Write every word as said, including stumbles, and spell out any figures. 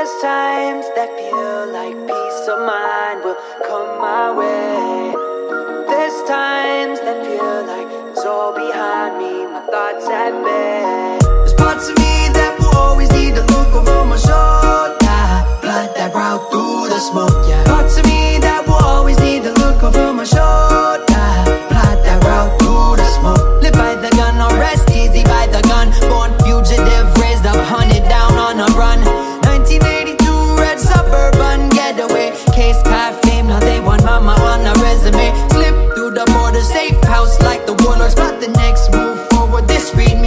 There's times that feel like peace of mind will come my way. There's times that feel like it's all behind me, my thoughts at bay. There's parts of me that will always need to look over my shoulder, blood that route through the smoke, yeah. Parts of me that will always need to look over my shoulder, blood that route through the smoke. Live by the gun or rest easy by the gun. Born fugitive, raised up, hunted down on a run. nineteen eighty-two, red suburban getaway. Case car fame, now they want mama on a resume. Slip through the border, safe house like the warlords. Plot the next move forward, this read